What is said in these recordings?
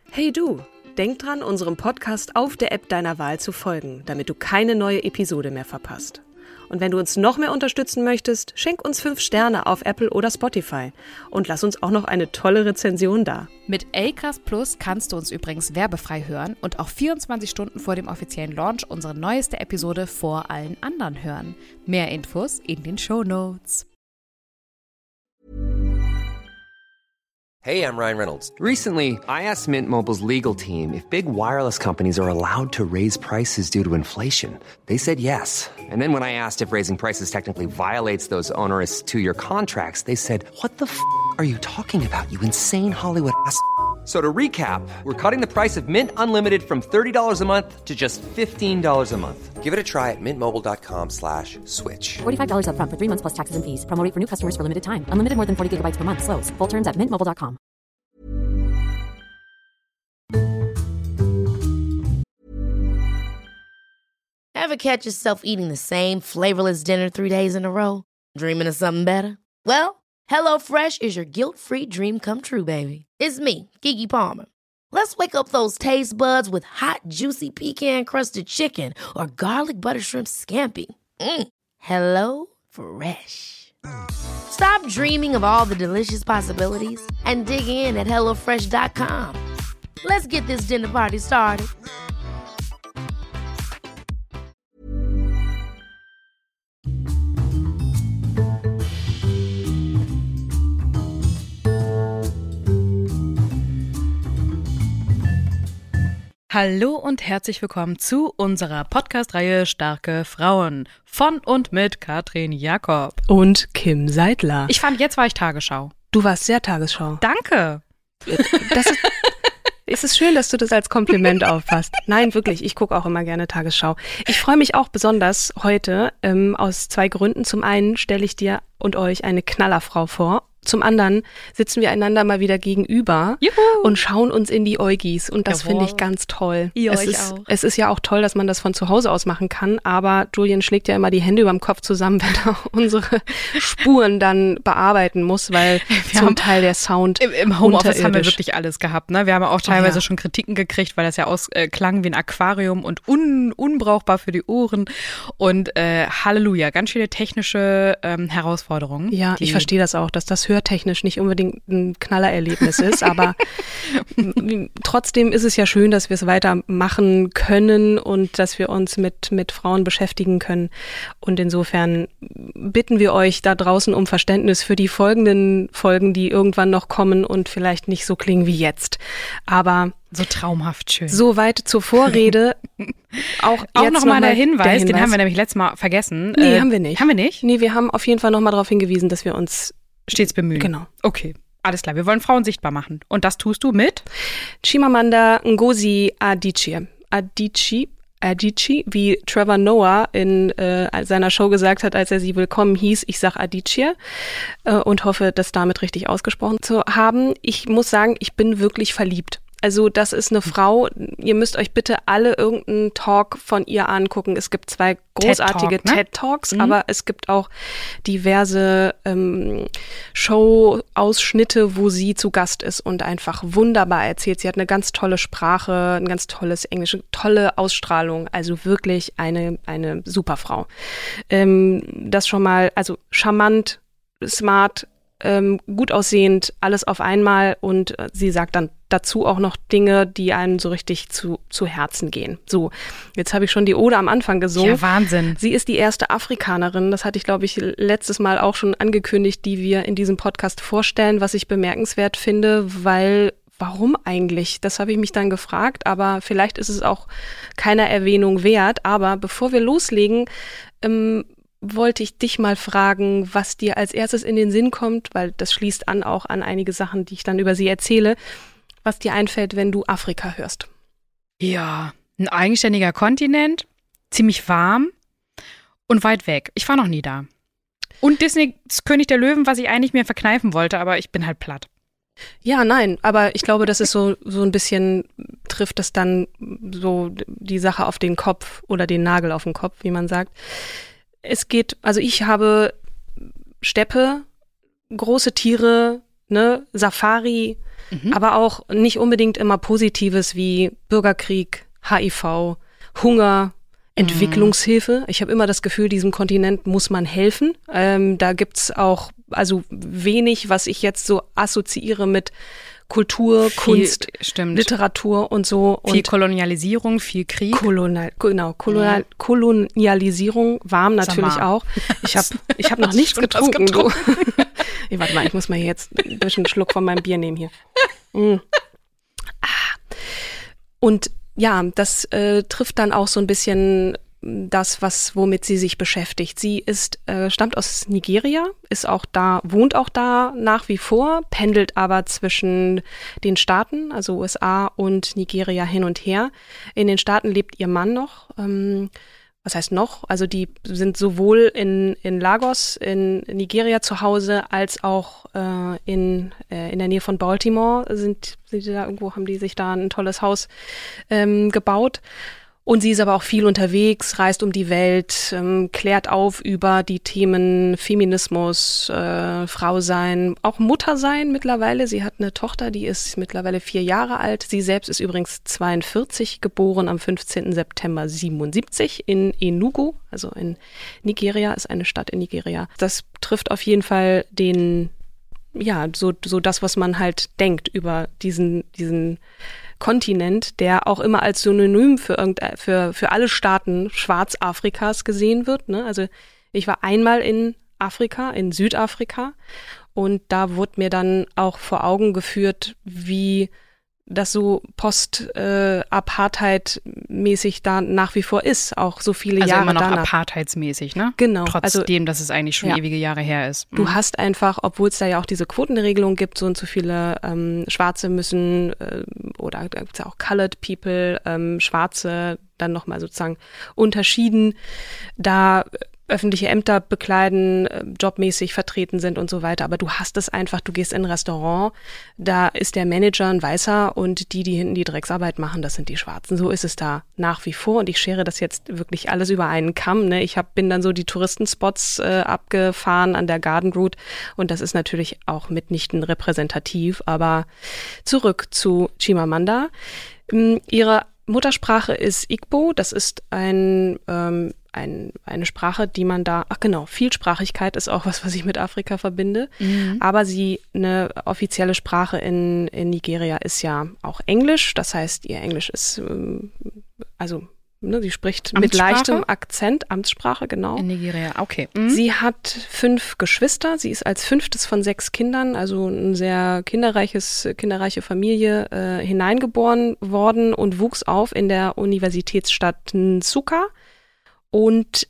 Hey du, denk dran, unserem Podcast auf der App deiner Wahl zu folgen, damit du keine neue Episode mehr verpasst. Und wenn du uns noch mehr unterstützen möchtest, schenk uns 5 Sterne auf Apple oder Spotify und lass uns auch noch eine tolle Rezension da. Mit Acast Plus kannst du uns übrigens werbefrei hören und auch 24 Stunden vor dem offiziellen Launch unsere neueste Episode vor allen anderen hören. Mehr Infos in den Shownotes. Hey, I'm Ryan Reynolds. Recently, I asked Mint Mobile's legal team if big wireless companies are allowed to raise prices due to inflation. They said yes. And then when I asked if raising prices technically violates those onerous 2-year contracts, they said, "What the f*** are you talking about, you insane Hollywood ass?" So to recap, we're cutting the price of Mint Unlimited from $30 a month to just $15 a month. Give it a try at mintmobile.com/switch. $45 up front for 3 months plus taxes and fees. Promo rate for new customers for limited time. Unlimited more than 40 gigabytes per month. Slows full terms at mintmobile.com. Ever catch yourself eating the same flavorless dinner 3 days in a row? Dreaming of something better? Well, HelloFresh is your guilt-free dream come true, baby. It's me, Keke Palmer. Let's wake up those taste buds with hot, juicy pecan-crusted chicken or garlic butter shrimp scampi. Hello Fresh. Stop dreaming of all the delicious possibilities and dig in at HelloFresh.com. Let's get this dinner party started. Hallo und herzlich willkommen zu unserer Podcast-Reihe Starke Frauen von und mit Katrin Jakob Und Kim Seidler. Ich fand, jetzt war ich Tagesschau. Du warst sehr Tagesschau. Danke. Es ist schön, dass du das als Kompliment auffasst. Nein, wirklich, ich gucke auch immer gerne Tagesschau. Ich freue mich auch besonders heute aus 2 Gründen. Zum einen stelle ich dir und euch eine Knallerfrau vor. Zum anderen sitzen wir einander mal wieder gegenüber und schauen uns in die Äugis. Und das finde ich ganz toll. Es ist ja auch toll, dass man das von zu Hause aus machen kann. Aber Julian schlägt ja immer die Hände über dem Kopf zusammen, wenn er unsere Spuren dann bearbeiten muss, weil zum Teil der Sound im Homeoffice haben wir wirklich alles gehabt. Ne? Wir haben auch teilweise schon Kritiken gekriegt, weil das ja klang wie ein Aquarium und unbrauchbar für die Ohren. Und Halleluja, ganz viele technische Herausforderungen. Ja, ich verstehe das auch, dass das hörtechnisch nicht unbedingt ein Knallererlebnis ist, aber trotzdem ist es ja schön, dass wir es weitermachen können und dass wir uns mit Frauen beschäftigen können. Und insofern bitten wir euch da draußen um Verständnis für die folgenden Folgen, die irgendwann noch kommen und vielleicht nicht so klingen wie jetzt. Aber so traumhaft schön. Soweit zur Vorrede. Auch nochmal der Hinweis, den haben wir nämlich letztes Mal vergessen. Nee, haben wir nicht. Haben wir nicht? Nee, wir haben auf jeden Fall nochmal darauf hingewiesen, dass wir uns stets bemühen. Genau. Okay, alles klar. Wir wollen Frauen sichtbar machen. Und das tust du mit? Chimamanda Ngozi Adichie. Adichie, wie Trevor Noah in seiner Show gesagt hat, als er sie willkommen hieß, ich sag Adichie und hoffe, das damit richtig ausgesprochen zu haben. Ich muss sagen, ich bin wirklich verliebt. Also das ist eine Frau, ihr müsst euch bitte alle irgendeinen Talk von ihr angucken. Es gibt 2 großartige TED-Talks, aber es gibt auch diverse Show-Ausschnitte, wo sie zu Gast ist und einfach wunderbar erzählt. Sie hat eine ganz tolle Sprache, ein ganz tolles Englisch, tolle Ausstrahlung, also wirklich eine super Frau. Das schon mal, also charmant, smart, gut aussehend, alles auf einmal und sie sagt dann dazu auch noch Dinge, die einem so richtig zu Herzen gehen. So, jetzt habe ich schon die Ode am Anfang gesungen. Ja, Wahnsinn. Sie ist die erste Afrikanerin, das hatte ich, glaube ich, letztes Mal auch schon angekündigt, die wir in diesem Podcast vorstellen, was ich bemerkenswert finde, weil warum eigentlich? Das habe ich mich dann gefragt, aber vielleicht ist es auch keiner Erwähnung wert. Aber bevor wir loslegen, wollte ich dich mal fragen, was dir als erstes in den Sinn kommt, weil das schließt an auch an einige Sachen, die ich dann über sie erzähle, was dir einfällt, wenn du Afrika hörst. Ja, ein eigenständiger Kontinent, ziemlich warm und weit weg. Ich war noch nie da. Und Disneys König der Löwen, was ich eigentlich mir verkneifen wollte, aber ich bin halt platt. Ja, nein, aber ich glaube, das ist so ein bisschen, trifft das dann so die Sache auf den Kopf oder den Nagel auf den Kopf, wie man sagt. Es geht, also ich habe Steppe, große Tiere, ne, Safari, aber auch nicht unbedingt immer Positives wie Bürgerkrieg, HIV, Hunger, Entwicklungshilfe. Ich habe immer das Gefühl, diesem Kontinent muss man helfen. Da gibt's auch also wenig, was ich jetzt so assoziiere mit Kultur, Kunst, Literatur und so. Viel Kolonialisierung, viel Krieg. Kolonialisierung, warm natürlich auch. Ich hab noch nichts getrunken. Warte mal, ich muss mal hier jetzt ein bisschen Schluck von meinem Bier nehmen hier. Und ja, das trifft dann auch so ein bisschen das, womit sie sich beschäftigt. Sie stammt aus Nigeria, wohnt auch da nach wie vor, pendelt aber zwischen den Staaten, also USA und Nigeria hin und her. In den Staaten lebt ihr Mann noch. Was heißt noch? Also die sind sowohl in Lagos, in Nigeria zu Hause, als auch in der Nähe von Baltimore sind sie da irgendwo, haben die sich da ein tolles Haus gebaut. Und sie ist aber auch viel unterwegs, reist um die Welt, klärt auf über die Themen Feminismus, Frau sein, auch Mutter sein mittlerweile. Sie hat eine Tochter, die ist mittlerweile 4 Jahre alt. Sie selbst ist übrigens 42, geboren am 15. September 77 in Enugu, also in Nigeria, ist eine Stadt in Nigeria. Das trifft auf jeden Fall so das, was man halt denkt über diesen Kontinent, der auch immer als Synonym für alle Staaten Schwarzafrikas gesehen wird. Ne? Also ich war einmal in Afrika, in Südafrika, und da wurde mir dann auch vor Augen geführt, wie das so Post-Apartheid-mäßig da nach wie vor ist, auch so viele Jahre danach. Also immer noch apartheidsmäßig, ne? Genau. Trotzdem, dass es eigentlich schon ewige Jahre her ist. Du hast einfach, obwohl es da ja auch diese Quotenregelung gibt, so und so viele Schwarze müssen, oder da gibt es ja auch Colored People, Schwarze dann nochmal sozusagen unterschieden, da öffentliche Ämter bekleiden, jobmäßig vertreten sind und so weiter. Aber du hast es einfach, du gehst in ein Restaurant, da ist der Manager ein Weißer und die hinten die Drecksarbeit machen, das sind die Schwarzen. So ist es da nach wie vor, und ich schere das jetzt wirklich alles über einen Kamm. Ne? Bin dann so die Touristenspots abgefahren an der Garden Route, und das ist natürlich auch mitnichten repräsentativ. Aber zurück zu Chimamanda. Ihre Muttersprache ist Igbo, das ist eine Sprache, die man da, Vielsprachigkeit ist auch was ich mit Afrika verbinde. Aber eine offizielle Sprache in Nigeria ist ja auch Englisch. Das heißt, ihr Englisch ist, sie spricht mit leichtem Akzent, Amtssprache, genau. In Nigeria, okay. Sie hat 5 Geschwister. Sie ist als 5. von 6 Kindern, also eine sehr kinderreiche Familie, hineingeboren worden und wuchs auf in der Universitätsstadt Nsukka. Und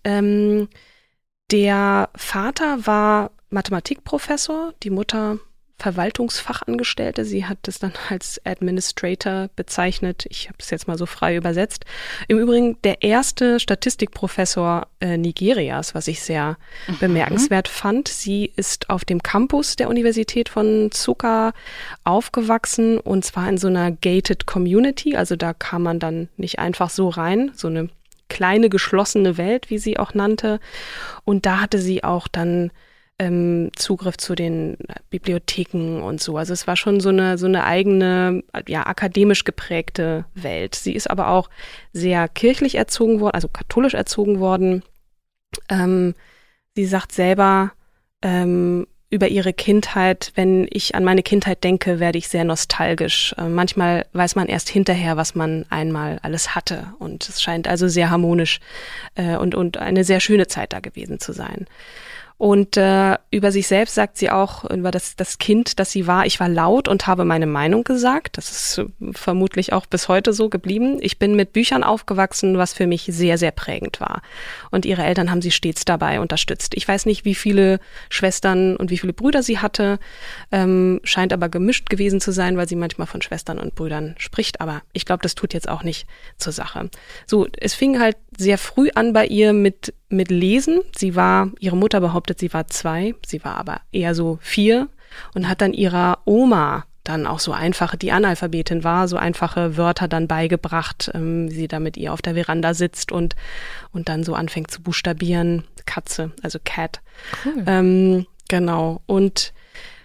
der Vater war Mathematikprofessor, die Mutter Verwaltungsfachangestellte. Sie hat es dann als Administrator bezeichnet. Ich habe es jetzt mal so frei übersetzt. Im Übrigen der erste Statistikprofessor Nigerias, was ich sehr bemerkenswert fand. Sie ist auf dem Campus der Universität von Nsukka aufgewachsen, und zwar in so einer gated Community. Also da kam man dann nicht einfach so rein, so eine kleine geschlossene Welt, wie sie auch nannte. Und da hatte sie auch dann Zugriff zu den Bibliotheken und so. Also es war schon so eine eigene, akademisch geprägte Welt. Sie ist aber auch sehr kirchlich erzogen worden, also katholisch erzogen worden. Sie sagt selber über ihre Kindheit: Wenn ich an meine Kindheit denke, werde ich sehr nostalgisch. Manchmal weiß man erst hinterher, was man einmal alles hatte. Und es scheint also sehr harmonisch und eine sehr schöne Zeit da gewesen zu sein. Und über sich selbst sagt sie auch, über das Kind, das sie war: Ich war laut und habe meine Meinung gesagt. Das ist vermutlich auch bis heute so geblieben. Ich bin mit Büchern aufgewachsen, was für mich sehr, sehr prägend war. Und ihre Eltern haben sie stets dabei unterstützt. Ich weiß nicht, wie viele Schwestern und wie viele Brüder sie hatte. Scheint aber gemischt gewesen zu sein, weil sie manchmal von Schwestern und Brüdern spricht. Aber ich glaube, das tut jetzt auch nicht zur Sache. So, es fing halt sehr früh an bei ihr mit Lesen. Ihre Mutter behauptet, sie war 2, sie war aber eher so 4 und hat dann ihrer Oma dann auch die Analphabetin war, so einfache Wörter dann beigebracht, wie sie da mit ihr auf der Veranda sitzt und dann so anfängt zu buchstabieren. Katze, also Cat. Cool. Genau. Und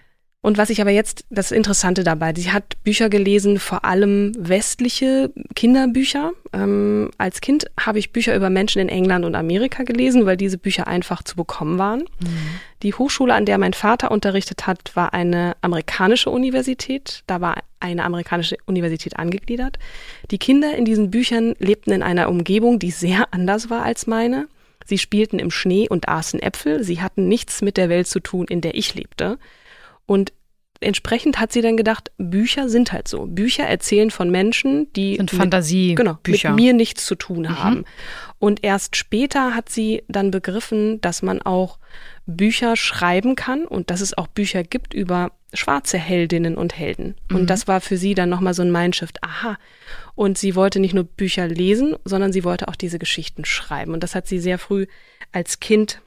Und was ich aber jetzt, das Interessante dabei, sie hat Bücher gelesen, vor allem westliche Kinderbücher. Als Kind habe ich Bücher über Menschen in England und Amerika gelesen, weil diese Bücher einfach zu bekommen waren. Die Hochschule, an der mein Vater unterrichtet hat, war eine amerikanische Universität. Da war eine amerikanische Universität angegliedert. Die Kinder in diesen Büchern lebten in einer Umgebung, die sehr anders war als meine. Sie spielten im Schnee und aßen Äpfel. Sie hatten nichts mit der Welt zu tun, in der ich lebte. Und entsprechend hat sie dann gedacht, Bücher sind halt so. Bücher erzählen von Menschen, die sind Fantasiebücher. Mit mir nichts zu tun haben. Und erst später hat sie dann begriffen, dass man auch Bücher schreiben kann und dass es auch Bücher gibt über schwarze Heldinnen und Helden. Und das war für sie dann nochmal so ein Mindshift. Aha. Und sie wollte nicht nur Bücher lesen, sondern sie wollte auch diese Geschichten schreiben. Und das hat sie sehr früh als Kind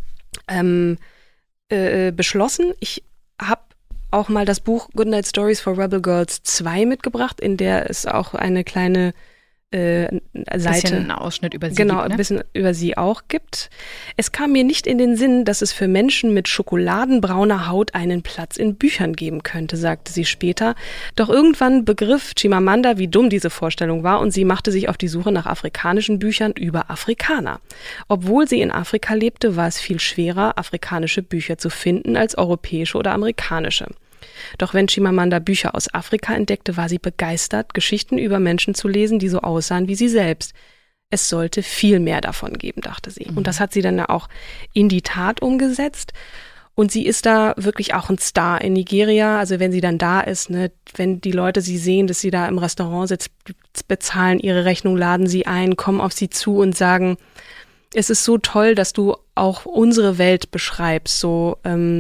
beschlossen. Ich habe auch mal das Buch Goodnight Stories for Rebel Girls 2 mitgebracht, in der es auch eine kleine Seite, bisschen Ausschnitt über sie genau, gibt, ne? Ein bisschen über sie auch gibt. Es kam mir nicht in den Sinn, dass es für Menschen mit schokoladenbrauner Haut einen Platz in Büchern geben könnte, sagte sie später. Doch irgendwann begriff Chimamanda, wie dumm diese Vorstellung war, und sie machte sich auf die Suche nach afrikanischen Büchern über Afrikaner. Obwohl sie in Afrika lebte, war es viel schwerer, afrikanische Bücher zu finden als europäische oder amerikanische. Doch wenn Chimamanda Bücher aus Afrika entdeckte, war sie begeistert, Geschichten über Menschen zu lesen, die so aussahen wie sie selbst. Es sollte viel mehr davon geben, dachte sie. Und das hat sie dann auch in die Tat umgesetzt. Und sie ist da wirklich auch ein Star in Nigeria. Also wenn sie dann da ist, ne, wenn die Leute sie sehen, dass sie da im Restaurant sitzt, bezahlen ihre Rechnung, laden sie ein, kommen auf sie zu und sagen, es ist so toll, dass du auch unsere Welt beschreibst, so,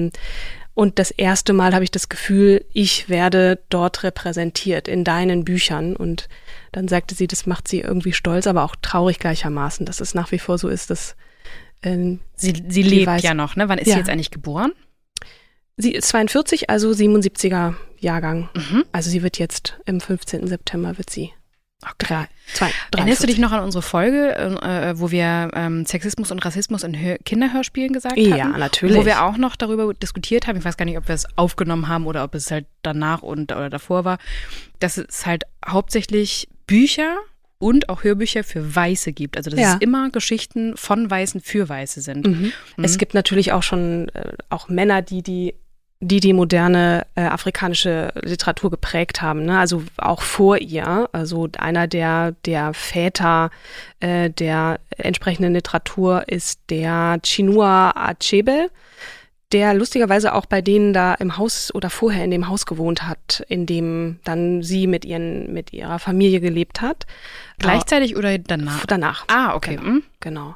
und das erste Mal habe ich das Gefühl, ich werde dort repräsentiert in deinen Büchern. Und dann sagte sie, das macht sie irgendwie stolz, aber auch traurig gleichermaßen, dass es nach wie vor so ist, dass sie lebt ja noch, ne? Wann ist sie jetzt eigentlich geboren? Sie ist 42, also 77er Jahrgang. Also sie wird jetzt im 15. September wird sie. Okay. Erinnerst du dich noch an unsere Folge, wo wir Sexismus und Rassismus in Kinderhörspielen gesagt hatten? Ja, natürlich. Wo wir auch noch darüber diskutiert haben, ich weiß gar nicht, ob wir es aufgenommen haben oder ob es halt danach oder davor war, dass es halt hauptsächlich Bücher und auch Hörbücher für Weiße gibt. Also dass es immer Geschichten von Weißen für Weiße sind. Es gibt natürlich auch schon auch Männer, die moderne afrikanische Literatur geprägt haben, ne? Also auch vor ihr. Also einer der Väter der entsprechenden Literatur ist der Chinua Achebe, der lustigerweise auch bei denen da im Haus oder vorher in dem Haus gewohnt hat, in dem dann sie mit ihrer Familie gelebt hat. Gleichzeitig oder danach? Danach. Ah, okay. Genau.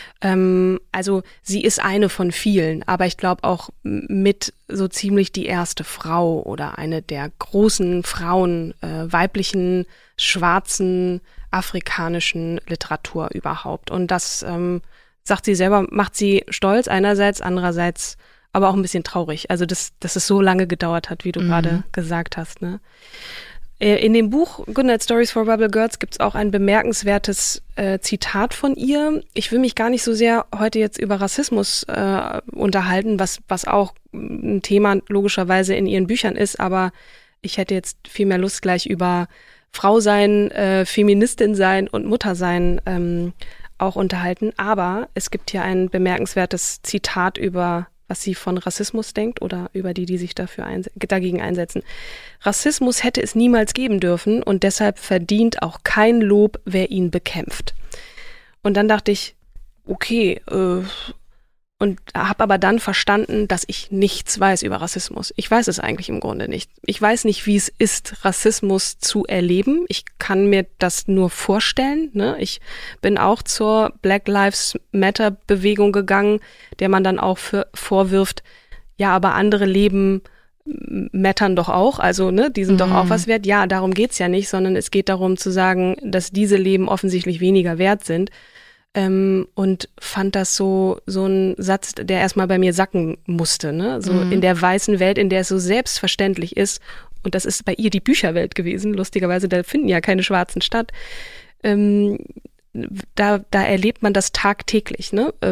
Also sie ist eine von vielen, aber ich glaube auch mit so ziemlich die erste Frau oder eine der großen Frauen weiblichen, schwarzen, afrikanischen Literatur überhaupt. Und das, sagt sie selber, macht sie stolz einerseits, andererseits aber auch ein bisschen traurig. Also dass es so lange gedauert hat, wie du gerade gesagt hast, ne? In dem Buch Goodnight Stories for Rebel Girls gibt es auch ein bemerkenswertes Zitat von ihr. Ich will mich gar nicht so sehr heute jetzt über Rassismus unterhalten, was auch ein Thema logischerweise in ihren Büchern ist, aber ich hätte jetzt viel mehr Lust, gleich über Frau sein, Feministin sein und Mutter sein auch unterhalten. Aber es gibt hier ein bemerkenswertes Zitat über was sie von Rassismus denkt oder über die sich dagegen einsetzen. Rassismus hätte es niemals geben dürfen und deshalb verdient auch kein Lob, wer ihn bekämpft. Und dann dachte ich, okay, und habe aber dann verstanden, dass ich nichts weiß über Rassismus. Ich weiß es eigentlich im Grunde nicht. Ich weiß nicht, wie es ist, Rassismus zu erleben. Ich kann mir das nur vorstellen, ne? Ich bin auch zur Black Lives Matter Bewegung gegangen, der man dann auch vorwirft, ja, aber andere Leben mattern doch auch, also ne, die sind doch auch was wert. Ja, darum geht's ja nicht, sondern es geht darum zu sagen, dass diese Leben offensichtlich weniger wert sind. Und fand das so ein Satz, der erstmal bei mir sacken musste, ne? So in der weißen Welt, in der es so selbstverständlich ist, und das ist bei ihr die Bücherwelt gewesen, lustigerweise, da finden ja keine Schwarzen statt, da erlebt man das tagtäglich, ne?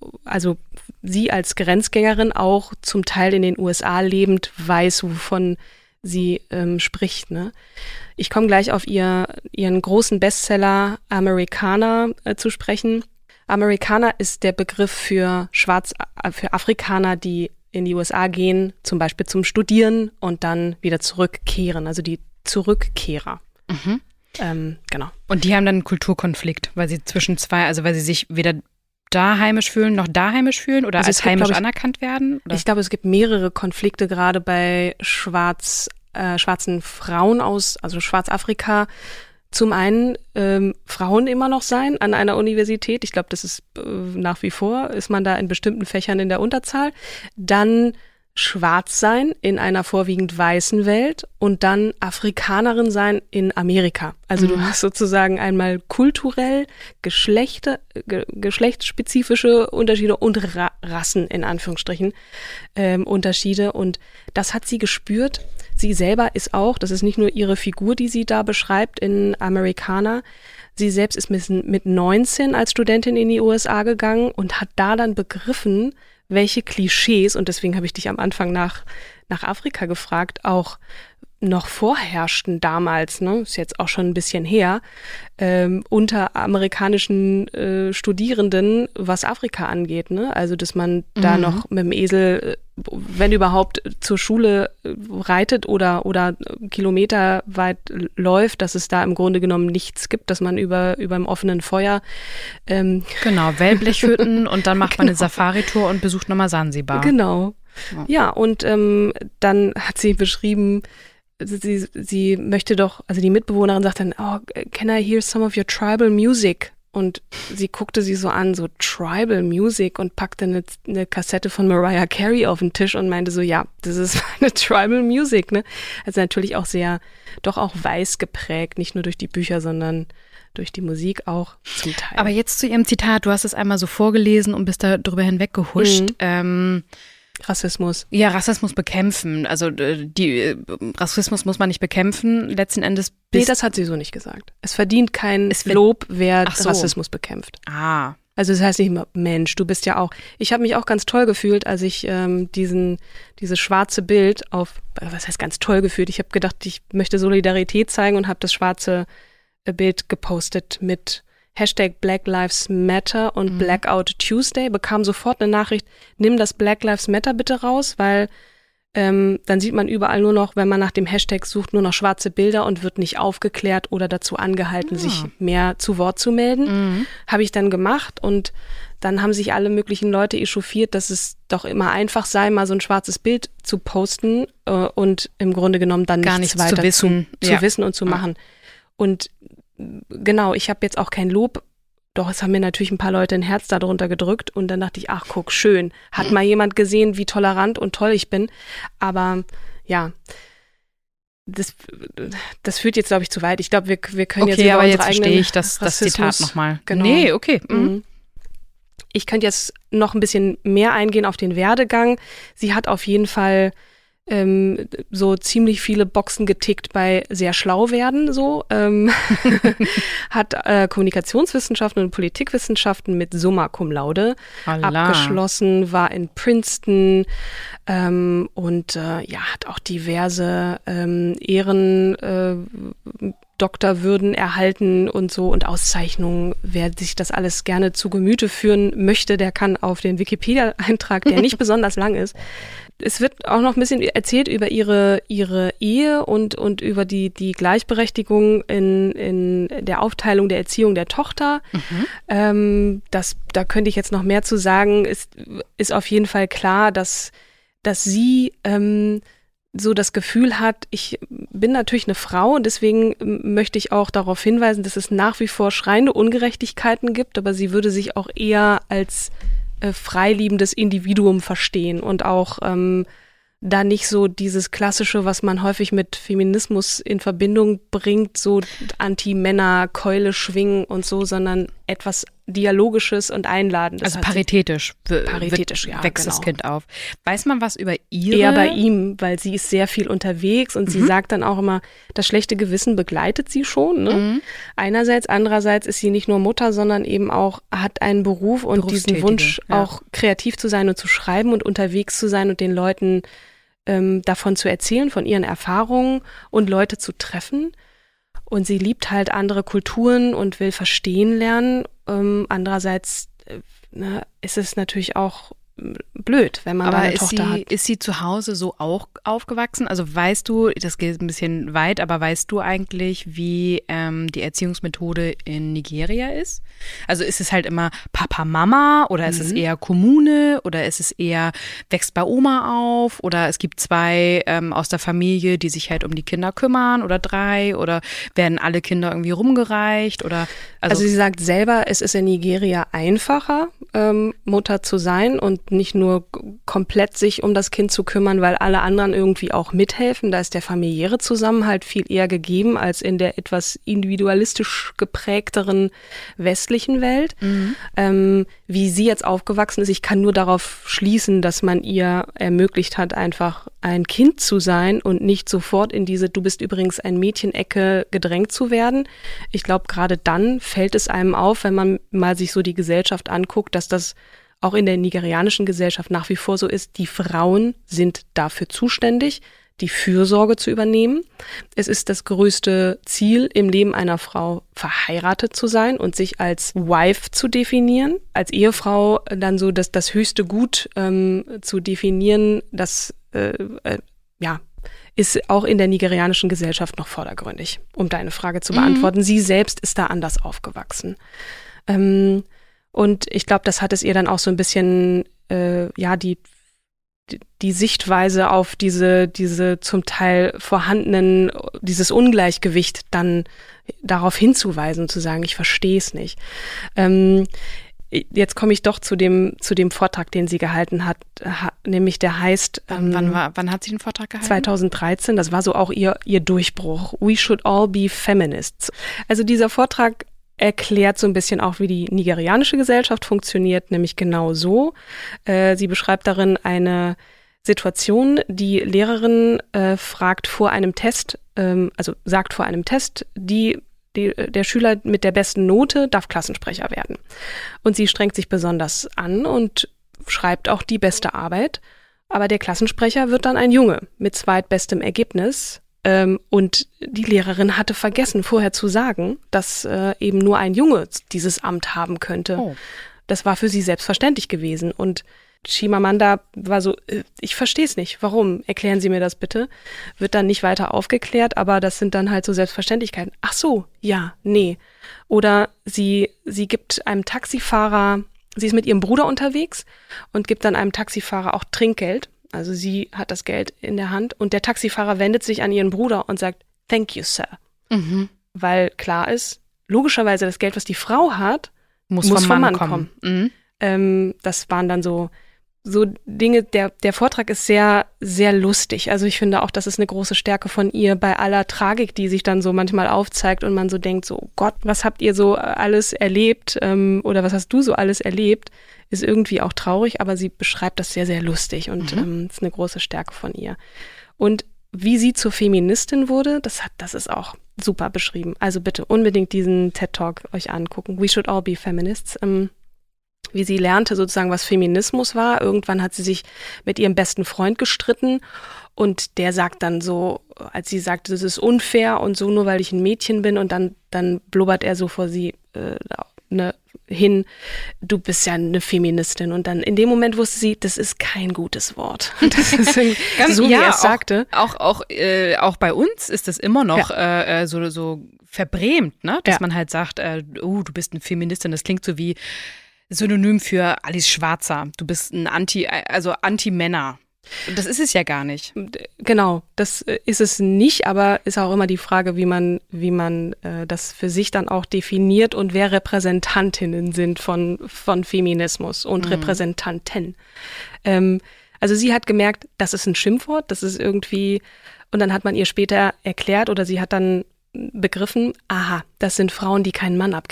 also sie als Grenzgängerin auch zum Teil in den USA lebend weiß, wovon sie spricht. Ne? Ich komme gleich auf ihren großen Bestseller Americana zu sprechen. Americana ist der Begriff für Afrikaner, die in die USA gehen, zum Beispiel zum Studieren und dann wieder zurückkehren, also die Zurückkehrer. Genau. Und die haben dann einen Kulturkonflikt, weil sie weil sie sich weder da heimisch fühlen, noch da heimisch fühlen oder also als heimisch anerkannt werden? Oder? Ich glaube, es gibt mehrere Konflikte, gerade bei schwarzen Frauen also Schwarzafrika. Zum einen Frauen immer noch sein an einer Universität. Ich glaube, das ist nach wie vor, ist man da in bestimmten Fächern in der Unterzahl. Dann schwarz sein in einer vorwiegend weißen Welt und dann Afrikanerin sein in Amerika. Also du hast sozusagen einmal kulturell geschlechtsspezifische Unterschiede und Rassen in Anführungsstrichen Unterschiede. Und das hat sie gespürt. Sie selber ist auch, das ist nicht nur ihre Figur, die sie da beschreibt in Americana. Sie selbst ist mit 19 als Studentin in die USA gegangen und hat da dann begriffen, welche Klischees, und deswegen habe ich dich am Anfang nach Afrika gefragt, auch noch vorherrschten damals, ne, ist jetzt auch schon ein bisschen her, unter amerikanischen Studierenden, was Afrika angeht, ne? Also, dass man da noch mit dem Esel, wenn überhaupt, zur Schule reitet oder kilometerweit läuft, dass es da im Grunde genommen nichts gibt, dass man über dem offenen Feuer genau, Wellblechhütten und dann macht man eine Safari-Tour und besucht nochmal Sansibar. Genau. Ja, und dann hat sie beschrieben, sie möchte doch, also die Mitbewohnerin sagt dann, oh, can I hear some of your tribal music? Und sie guckte sie so an, so Tribal Music, und packte eine Kassette von Mariah Carey auf den Tisch und meinte so, ja, das ist eine Tribal Music, ne? Also natürlich auch doch auch weiß geprägt, nicht nur durch die Bücher, sondern durch die Musik auch zum Teil. Aber jetzt zu ihrem Zitat, du hast es einmal so vorgelesen und bist da drüber hinweggehuscht. Rassismus. Ja, Rassismus bekämpfen. Also Rassismus muss man nicht bekämpfen, letzten Endes. Nee, das hat sie so nicht gesagt. Es verdient kein Lob, wer Rassismus bekämpft. Ah. Also das heißt nicht immer, Mensch, du bist ja auch. Ich habe mich auch ganz toll gefühlt, als ich dieses schwarze Bild was heißt ganz toll gefühlt? Ich habe gedacht, ich möchte Solidarität zeigen und habe das schwarze Bild gepostet mit Hashtag Black Lives Matter und Blackout Tuesday, bekam sofort eine Nachricht, nimm das Black Lives Matter bitte raus, weil dann sieht man überall nur noch, wenn man nach dem Hashtag sucht, nur noch schwarze Bilder und wird nicht aufgeklärt oder dazu angehalten, sich mehr zu Wort zu melden. Habe ich dann gemacht, und dann haben sich alle möglichen Leute echauffiert, dass es doch immer einfach sei, mal so ein schwarzes Bild zu posten und im Grunde genommen dann nichts weiter zu wissen und zu machen. Und genau, ich habe jetzt auch kein Lob, doch es haben mir natürlich ein paar Leute ein Herz darunter gedrückt, und dann dachte ich, ach guck, schön, hat mal jemand gesehen, wie tolerant und toll ich bin, aber ja, das führt jetzt, glaube ich, zu weit. Ich glaube, wir können jetzt über unsere eigenen verstehe ich das Zitat nochmal. Genau. Nee, okay. Ich könnte jetzt noch ein bisschen mehr eingehen auf den Werdegang. Sie hat auf jeden Fall so ziemlich viele Boxen getickt bei sehr schlau werden, so. Hat Kommunikationswissenschaften und Politikwissenschaften mit Summa Cum Laude abgeschlossen, war in Princeton und hat auch diverse Doktorwürden erhalten und so und Auszeichnungen. Wer sich das alles gerne zu Gemüte führen möchte, der kann auf den Wikipedia-Eintrag, der nicht besonders lang ist. Es wird auch noch ein bisschen erzählt über ihre Ehe und über die Gleichberechtigung in der Aufteilung der Erziehung der Tochter. Da könnte ich jetzt noch mehr zu sagen. Ist auf jeden Fall klar, dass sie so das Gefühl hat, ich bin natürlich eine Frau, und deswegen möchte ich auch darauf hinweisen, dass es nach wie vor schreiende Ungerechtigkeiten gibt, aber sie würde sich auch eher als freiliebendes Individuum verstehen und auch da nicht so dieses Klassische, was man häufig mit Feminismus in Verbindung bringt, so Anti-Männer, Keule schwingen und so, sondern etwas dialogisches und einladendes. Also paritätisch, ja, wächst genau. das Kind auf. Weiß man was über ihre? Eher bei ihm, weil sie ist sehr viel unterwegs und sie sagt dann auch immer, das schlechte Gewissen begleitet sie schon. Ne? Einerseits, andererseits ist sie nicht nur Mutter, sondern eben auch hat einen Beruf und diesen Wunsch, auch kreativ zu sein und zu schreiben und unterwegs zu sein und den Leuten davon zu erzählen, von ihren Erfahrungen und Leute zu treffen. Und sie liebt halt andere Kulturen und will verstehen lernen. Andererseits ist es natürlich auch blöd, wenn man da eine Tochter hat. Ist sie zu Hause so auch aufgewachsen? Also weißt du, das geht ein bisschen weit, aber weißt du eigentlich, wie die Erziehungsmethode in Nigeria ist? Also ist es halt immer Papa, Mama oder ist es eher Kommune oder ist es eher wächst bei Oma auf oder es gibt 2 aus der Familie, die sich halt um die Kinder kümmern oder 3 oder werden alle Kinder irgendwie rumgereicht oder also sie sagt selber, es ist in Nigeria einfacher, Mutter zu sein und nicht nur komplett sich um das Kind zu kümmern, weil alle anderen irgendwie auch mithelfen. Da ist der familiäre Zusammenhalt viel eher gegeben als in der etwas individualistisch geprägteren westlichen Welt. Wie sie jetzt aufgewachsen ist, ich kann nur darauf schließen, dass man ihr ermöglicht hat, einfach ein Kind zu sein und nicht sofort in diese, du bist übrigens ein Mädchenecke gedrängt zu werden. Ich glaube, gerade dann fällt es einem auf, wenn man mal sich so die Gesellschaft anguckt, dass das auch in der nigerianischen Gesellschaft nach wie vor so ist, die Frauen sind dafür zuständig, die Fürsorge zu übernehmen. Es ist das größte Ziel im Leben einer Frau, verheiratet zu sein und sich als Wife zu definieren, als Ehefrau dann so das höchste Gut zu definieren, das ist auch in der nigerianischen Gesellschaft noch vordergründig, um deine Frage zu beantworten. Sie selbst ist da anders aufgewachsen. Und ich glaube, das hat es ihr dann auch so ein bisschen, die Sichtweise auf diese zum Teil vorhandenen, dieses Ungleichgewicht dann darauf hinzuweisen, zu sagen, ich verstehe es nicht. Jetzt komme ich doch zu dem Vortrag, den sie gehalten hat, nämlich der heißt wann hat sie den Vortrag gehalten? 2013, das war so auch ihr Durchbruch. We should all be feminists. Also dieser Vortrag erklärt so ein bisschen auch, wie die nigerianische Gesellschaft funktioniert, nämlich genau so. Sie beschreibt darin eine Situation, die Lehrerin sagt vor einem Test, der Schüler mit der besten Note darf Klassensprecher werden. Und sie strengt sich besonders an und schreibt auch die beste Arbeit. Aber der Klassensprecher wird dann ein Junge mit zweitbestem Ergebnis. Und die Lehrerin hatte vergessen, vorher zu sagen, dass eben nur ein Junge dieses Amt haben könnte. Oh. Das war für sie selbstverständlich gewesen. Und Chimamanda war so, ich verstehe es nicht. Warum? Erklären Sie mir das bitte. Wird dann nicht weiter aufgeklärt, aber das sind dann halt so Selbstverständlichkeiten. Ach so, ja, nee. Oder sie gibt einem Taxifahrer, sie ist mit ihrem Bruder unterwegs und gibt dann einem Taxifahrer auch Trinkgeld. Also sie hat das Geld in der Hand und der Taxifahrer wendet sich an ihren Bruder und sagt, thank you, sir. Weil klar ist, logischerweise das Geld, was die Frau hat, muss vom Mann kommen. Das waren dann so Dinge, der Vortrag ist sehr, sehr lustig. Also ich finde auch, das ist eine große Stärke von ihr bei aller Tragik, die sich dann so manchmal aufzeigt und man so denkt, so Gott, was habt ihr so alles erlebt oder was hast du so alles erlebt? Ist irgendwie auch traurig, aber sie beschreibt das sehr, sehr lustig und ist eine große Stärke von ihr. Und wie sie zur Feministin wurde, das ist auch super beschrieben. Also bitte unbedingt diesen TED-Talk euch angucken. We should all be feminists. Wie sie lernte sozusagen, was Feminismus war. Irgendwann hat sie sich mit ihrem besten Freund gestritten und der sagt dann so, als sie sagt, das ist unfair und so, nur weil ich ein Mädchen bin und dann blubbert er so vor sie hin, du bist ja eine Feministin. Und dann in dem Moment wusste sie, das ist kein gutes Wort. Das ist so, wie er es sagte. Auch bei uns ist das immer noch so verbrämt, ne? Dass man halt sagt, du bist eine Feministin. Das klingt so wie Synonym für Alice Schwarzer. Du bist ein Anti-Männer. Das ist es ja gar nicht. Genau, das ist es nicht, aber ist auch immer die Frage, wie man das für sich dann auch definiert und wer Repräsentantinnen sind von Feminismus und Repräsentanten. Also sie hat gemerkt, das ist ein Schimpfwort, das ist irgendwie, und dann hat man ihr später erklärt oder sie hat dann begriffen, aha, das sind Frauen, die keinen Mann abkriegen.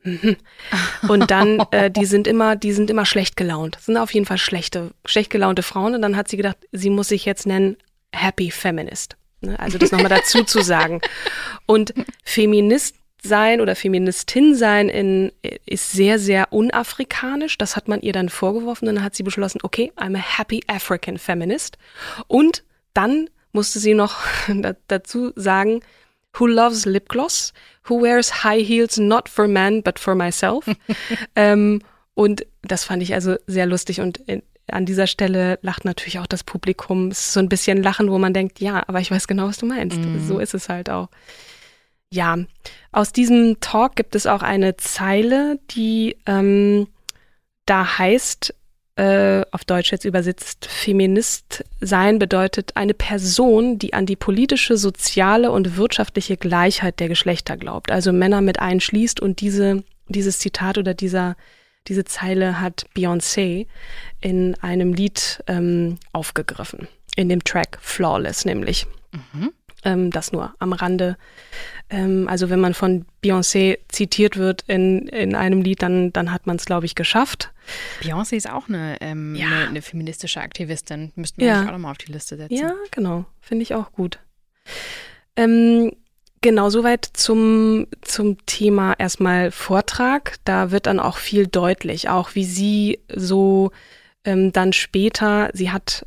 Und dann, die sind immer schlecht gelaunt. Das sind auf jeden Fall schlecht gelaunte Frauen. Und dann hat sie gedacht, sie muss sich jetzt nennen Happy Feminist. Also das nochmal dazu zu sagen. Und Feminist sein oder Feministin sein ist sehr, sehr unafrikanisch. Das hat man ihr dann vorgeworfen. Und dann hat sie beschlossen, okay, I'm a happy African feminist. Und dann musste sie noch dazu sagen, who loves lip gloss, who wears high heels not for men, but for myself. Und das fand ich also sehr lustig. Und an dieser Stelle lacht natürlich auch das Publikum. Es ist so ein bisschen Lachen, wo man denkt, ja, aber ich weiß genau, was du meinst. So ist es halt auch. Ja, aus diesem Talk gibt es auch eine Zeile, die da heißt, auf Deutsch jetzt übersetzt, Feminist sein bedeutet eine Person, die an die politische, soziale und wirtschaftliche Gleichheit der Geschlechter glaubt, also Männer mit einschließt. Und dieses Zitat oder diese Zeile hat Beyoncé in einem Lied aufgegriffen, in dem Track Flawless nämlich. Das nur am Rande. Also wenn man von Beyoncé zitiert wird in einem Lied, dann hat man es, glaube ich, geschafft. Beyoncé ist auch eine feministische Aktivistin. Müssten wir eigentlich auch nochmal auf die Liste setzen. Ja, genau. Finde ich auch gut. Genau, soweit zum Thema erstmal Vortrag. Da wird dann auch viel deutlich, auch wie sie so dann später, sie hat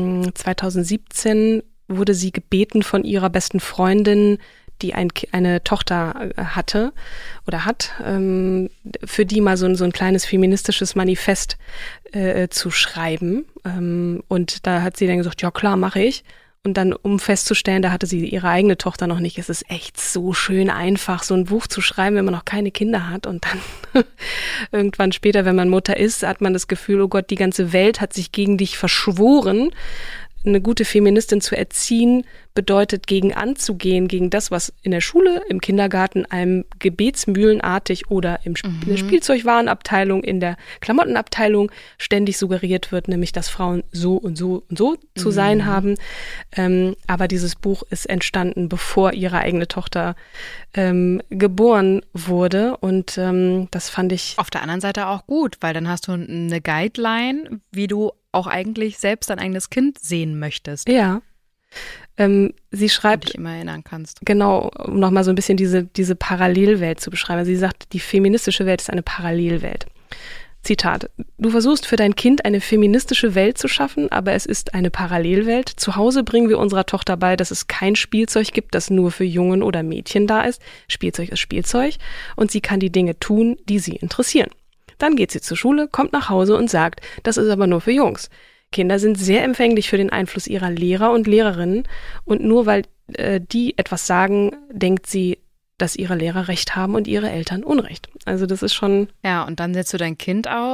2017 wurde sie gebeten von ihrer besten Freundin, die eine Tochter hatte oder hat, für die mal so ein kleines feministisches Manifest zu schreiben. Und da hat sie dann gesagt, ja klar, mache ich. Und dann, um festzustellen, da hatte sie ihre eigene Tochter noch nicht. Es ist echt so schön einfach, so ein Buch zu schreiben, wenn man noch keine Kinder hat. Und dann irgendwann später, wenn man Mutter ist, hat man das Gefühl, oh Gott, die ganze Welt hat sich gegen dich verschworen. Eine gute Feministin zu erziehen, bedeutet gegen anzugehen, gegen das, was in der Schule, im Kindergarten, einem gebetsmühlenartig oder in der Spielzeugwarenabteilung, in der Klamottenabteilung ständig suggeriert wird, nämlich, dass Frauen so und so und so zu sein haben. Aber dieses Buch ist entstanden, bevor ihre eigene Tochter geboren wurde. Und das fand ich auf der anderen Seite auch gut, weil dann hast du eine Guideline, wie du auch eigentlich selbst dein eigenes Kind sehen möchtest. Ja. Sie schreibt, dich immer erinnern kannst. Genau, um nochmal so ein bisschen diese Parallelwelt zu beschreiben. Sie sagt, die feministische Welt ist eine Parallelwelt. Zitat: Du versuchst für dein Kind eine feministische Welt zu schaffen, aber es ist eine Parallelwelt. Zu Hause bringen wir unserer Tochter bei, dass es kein Spielzeug gibt, das nur für Jungen oder Mädchen da ist. Spielzeug ist Spielzeug und sie kann die Dinge tun, die sie interessieren. Dann geht sie zur Schule, kommt nach Hause und sagt, das ist aber nur für Jungs. Kinder sind sehr empfänglich für den Einfluss ihrer Lehrer und Lehrerinnen und nur weil die etwas sagen, denkt sie, dass ihre Lehrer Recht haben und ihre Eltern Unrecht. Also das ist schon... Ja, und dann setzt du dein Kind aus.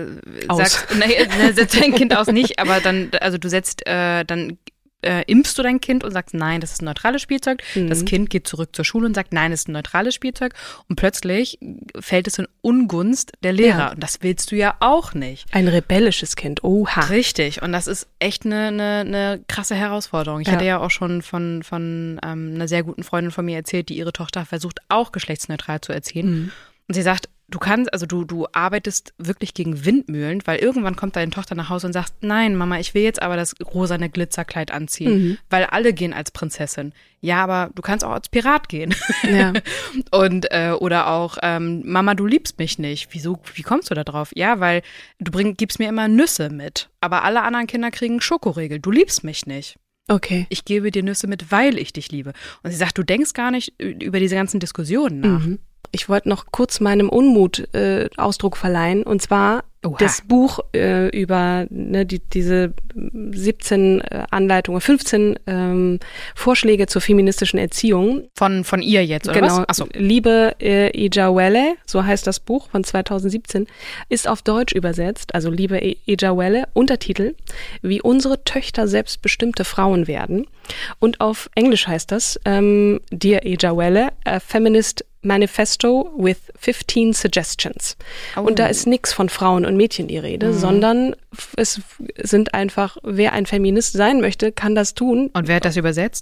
Setzt dein Kind aus nicht, aber dann, also du setzt dann... impfst du dein Kind und sagst, nein, das ist ein neutrales Spielzeug. Das Kind geht zurück zur Schule und sagt, nein, das ist ein neutrales Spielzeug. Und plötzlich fällt es in Ungunst der Lehrer. Ja. Und das willst du ja auch nicht. Ein rebellisches Kind, oha. Richtig. Und das ist echt eine krasse Herausforderung. Ich hatte ja auch schon von einer sehr guten Freundin von mir erzählt, die ihre Tochter versucht, auch geschlechtsneutral zu erziehen. Und sie sagt, du arbeitest wirklich gegen Windmühlen, weil irgendwann kommt deine Tochter nach Hause und sagt, nein, Mama, ich will jetzt aber das rosane Glitzerkleid anziehen, weil alle gehen als Prinzessin. Ja, aber du kannst auch als Pirat gehen. Ja. Und oder auch, Mama, du liebst mich nicht. Wieso? Wie kommst du da drauf? Ja, weil du gibst mir immer Nüsse mit, aber alle anderen Kinder kriegen Schokoriegel. Du liebst mich nicht. Okay. Ich gebe dir Nüsse mit, weil ich dich liebe. Und sie sagt, du denkst gar nicht über diese ganzen Diskussionen nach. Ich wollte noch kurz meinem Unmut Ausdruck verleihen, und zwar das Buch über diese 17 Anleitungen, 15 Vorschläge zur feministischen Erziehung. Von ihr jetzt, oder genau, was? Ach so. Liebe Ejawele, so heißt das Buch von 2017, ist auf Deutsch übersetzt, also Liebe Ejawele, Untertitel, wie unsere Töchter selbstbestimmte Frauen werden. Und auf Englisch heißt das, Dear Ejawele, a Feminist Manifesto with 15 Suggestions. Oh. Und da ist nichts von Frauen und Mädchen die Rede, sondern es sind einfach, wer ein Feminist sein möchte, kann das tun. Und wer hat das übersetzt?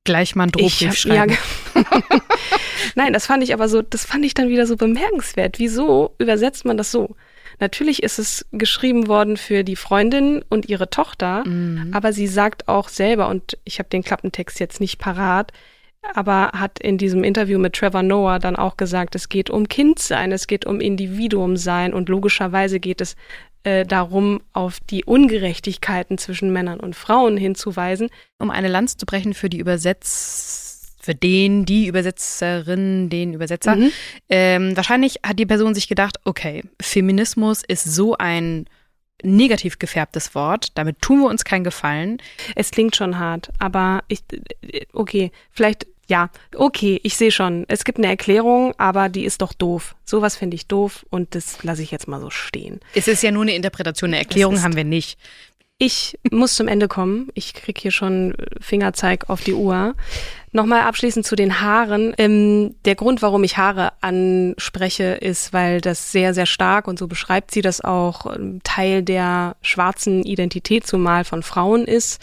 Gleich mal einen Drohbrief schreiben. Nein, das fand ich dann wieder so bemerkenswert. Wieso übersetzt man das so? Natürlich ist es geschrieben worden für die Freundin und ihre Tochter, aber sie sagt auch selber, und ich habe den Klappentext jetzt nicht parat, aber hat in diesem Interview mit Trevor Noah dann auch gesagt, es geht um Kindsein, es geht um Individuum sein und logischerweise geht es darum, auf die Ungerechtigkeiten zwischen Männern und Frauen hinzuweisen. Um eine Lanze zu brechen für die Übersetzerin, den Übersetzer. Wahrscheinlich hat die Person sich gedacht, okay, Feminismus ist so ein negativ gefärbtes Wort, damit tun wir uns keinen Gefallen. Es klingt schon hart, aber ich sehe schon, es gibt eine Erklärung, aber die ist doch doof. Sowas finde ich doof und das lasse ich jetzt mal so stehen. Es ist ja nur eine Interpretation, eine Erklärung haben wir nicht. Ich muss zum Ende kommen. Ich kriege hier schon Fingerzeig auf die Uhr. Nochmal abschließend zu den Haaren. Der Grund, warum ich Haare anspreche, ist, weil das sehr, sehr stark, und so beschreibt sie das auch, Teil der schwarzen Identität zumal von Frauen ist.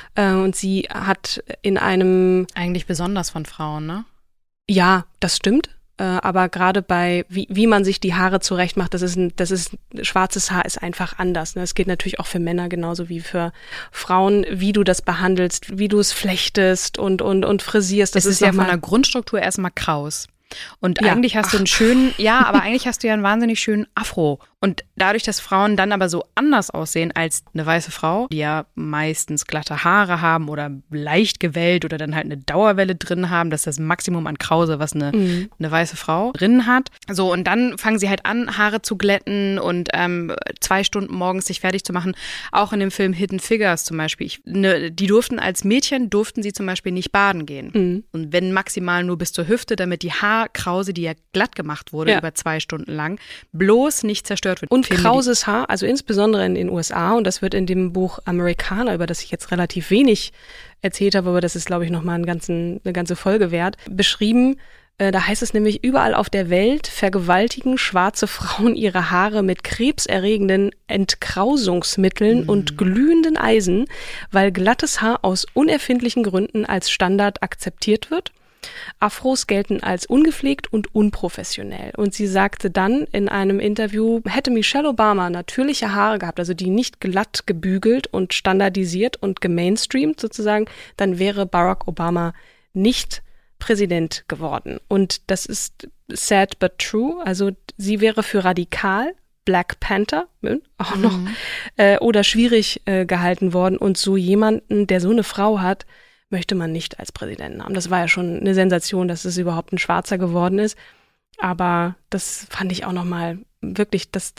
Und sie hat in einem... Eigentlich besonders von Frauen, ne? Ja, das stimmt. Aber gerade bei, wie man sich die Haare zurecht macht, schwarzes Haar ist einfach anders. Ne? Es gilt natürlich auch für Männer genauso wie für Frauen, wie du das behandelst, wie du es flechtest und frisierst. Das ist ja von der Grundstruktur erstmal kraus. Und eigentlich hast du eigentlich hast du ja einen wahnsinnig schönen Afro. Und dadurch, dass Frauen dann aber so anders aussehen als eine weiße Frau, die ja meistens glatte Haare haben oder leicht gewellt oder dann halt eine Dauerwelle drin haben, das ist das Maximum an Krause, was eine weiße Frau drin hat. So, und dann fangen sie halt an, Haare zu glätten und 2 Stunden morgens sich fertig zu machen. Auch in dem Film Hidden Figures zum Beispiel. Die durften als Mädchen, sie zum Beispiel nicht baden gehen. Und wenn maximal nur bis zur Hüfte, damit die Haarkrause, die ja glatt gemacht wurde über 2 Stunden lang, bloß nicht zerstört wird. Und krauses Haar, also insbesondere in den USA, und das wird in dem Buch Americana, über das ich jetzt relativ wenig erzählt habe, aber das ist, glaube ich, nochmal eine ganze Folge wert, beschrieben. Da heißt es nämlich, überall auf der Welt vergewaltigen schwarze Frauen ihre Haare mit krebserregenden Entkrausungsmitteln und glühenden Eisen, weil glattes Haar aus unerfindlichen Gründen als Standard akzeptiert wird. Afros gelten als ungepflegt und unprofessionell. Und sie sagte dann in einem Interview, hätte Michelle Obama natürliche Haare gehabt, also die nicht glatt gebügelt und standardisiert und gemainstreamt sozusagen, dann wäre Barack Obama nicht Präsident geworden. Und das ist sad but true. Also sie wäre für radikal, Black Panther auch noch, oder schwierig gehalten worden. Und so jemanden, der so eine Frau hat, möchte man nicht als Präsidenten haben. Das war ja schon eine Sensation, dass es überhaupt ein Schwarzer geworden ist. Aber das fand ich auch nochmal wirklich, das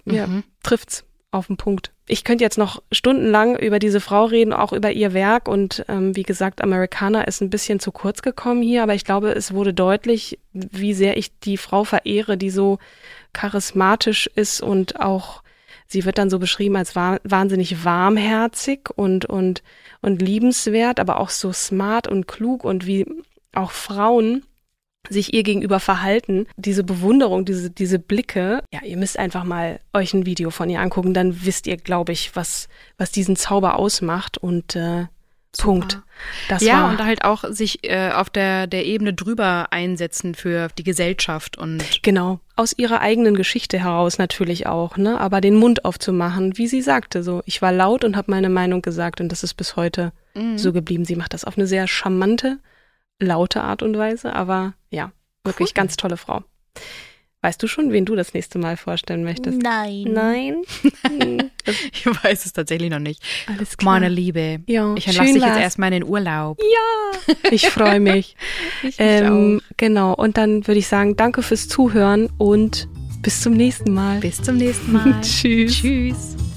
trifft's auf den Punkt. Ich könnte jetzt noch stundenlang über diese Frau reden, auch über ihr Werk. Und wie gesagt, Americana ist ein bisschen zu kurz gekommen hier. Aber ich glaube, es wurde deutlich, wie sehr ich die Frau verehre, die so charismatisch ist und auch, sie wird dann so beschrieben als wahnsinnig warmherzig und liebenswert, aber auch so smart und klug und wie auch Frauen sich ihr gegenüber verhalten. Diese Bewunderung, diese Blicke. Ja, ihr müsst einfach mal euch ein Video von ihr angucken, dann wisst ihr, glaube ich, was diesen Zauber ausmacht und Punkt. Das war und halt auch sich auf der Ebene drüber einsetzen für die Gesellschaft und genau, aus ihrer eigenen Geschichte heraus natürlich auch, ne? Aber den Mund aufzumachen, wie sie sagte, so, ich war laut und habe meine Meinung gesagt und das ist bis heute so geblieben. Sie macht das auf eine sehr charmante, laute Art und Weise, aber ja, wirklich ganz tolle Frau. Weißt du schon, wen du das nächste Mal vorstellen möchtest? Nein? Ich weiß es tatsächlich noch nicht. Alles klar. Meine Liebe, ja, ich entlasse dich jetzt erstmal in den Urlaub. Ja, ich freue mich. Ich auch. Genau, und dann würde ich sagen, danke fürs Zuhören und bis zum nächsten Mal. Bis zum nächsten Mal. Tschüss. Tschüss.